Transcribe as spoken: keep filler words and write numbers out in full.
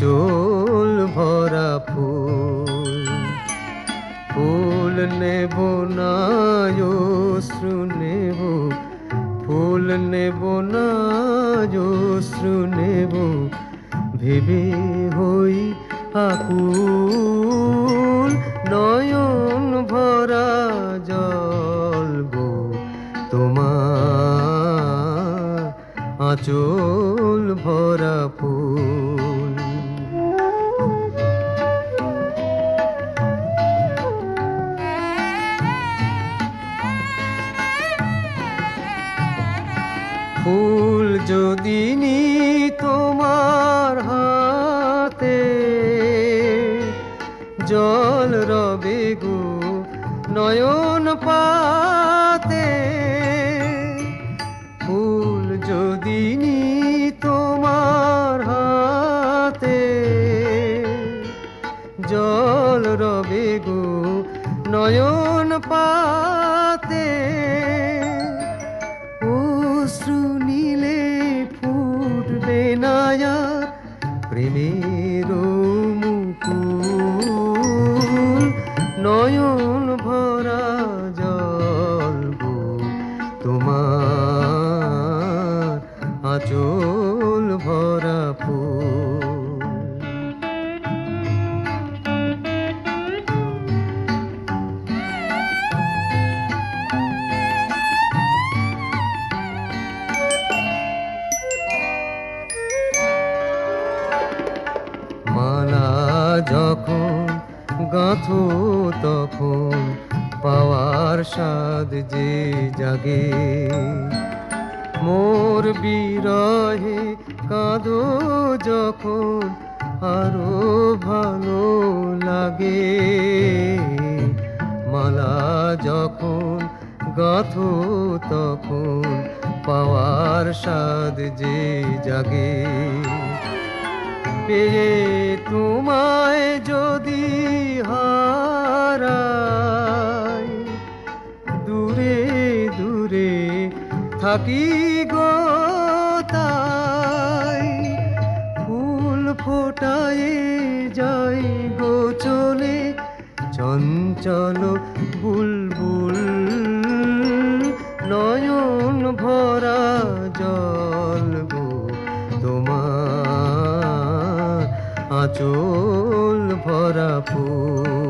আঁচল ভরা ফুল। ফুল নেব না অশ্রু নেব, ফুল নেব না অশ্রু নেব, ভেবে হই আকুল। নয়ন ভরা জল গো তোমার আঁচল ভরা ফুল। ফুল যদি নি তোমার হাতে, জল রবে গো নয়ন পাতে। ফুল যদি নি তোমার হাতে, জল রবে গো নয়ন পাতে। অশ্রু নীলে ফুটবে না আর প্রেমের মুকুল। নয়ন ভরা জল গো তোমার আঁচল ভরা ফুল। মালা যখন গাঁথো তখন পাওয়ার স্বাদ যে জাগে। মোর বিরহে কাঁদো যখন আরো ভালো লাগে। মালা যখন গাঁথো তখন পাওয়ার স্বাদ যে জাগে। পেয়ে তোমায় যদি হারাই, দূরে দূরে থাকি গো তাই। ফুল ফোটায় যাই গো চলে চঞ্চল বুলবুল। নয়ন ভরা জল গো তোমার আঁচল ভরা ফুল।